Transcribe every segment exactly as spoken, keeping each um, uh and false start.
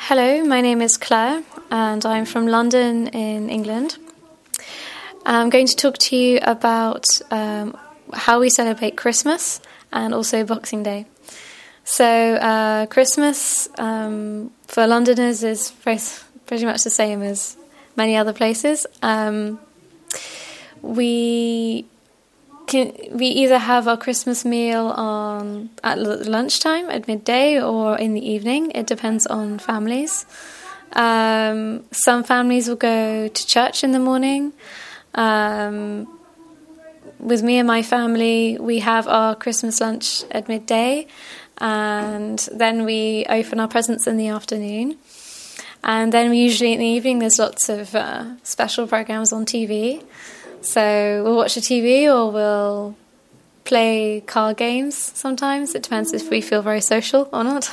Hello, my name is Claire and I'm from London in England. I'm going to talk to you about um, how we celebrate Christmas and also Boxing Day. So uh, Christmas um, for Londoners is very, pretty much the same as many other places. Um, we can, we either have our Christmas meal on at lunchtime, at midday, or in the evening. It depends on families. Um, some families will go to church in the morning. Um, with me and my family, we have our Christmas lunch at midday, and then we open our presents in the afternoon. And then we usually in the evening, there's lots of uh, special programs on T V. So we'll watch the T V or we'll play card games sometimes. It depends if we feel very social or not.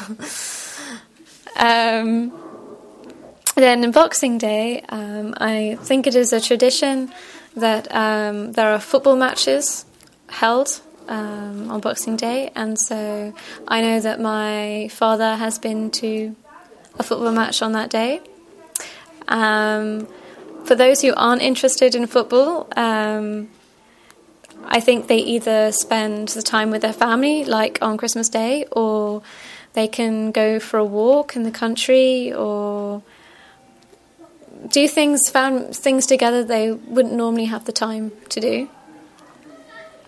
um, then in Boxing Day, um, I think it is a tradition that um, there are football matches held um, on Boxing Day. And so I know that my father has been to a football match on that day. Um, for those who aren't interested in football, um, I think they either spend the time with their family, like on Christmas Day, or they can go for a walk in the country or do things, found things together they wouldn't normally have the time to do.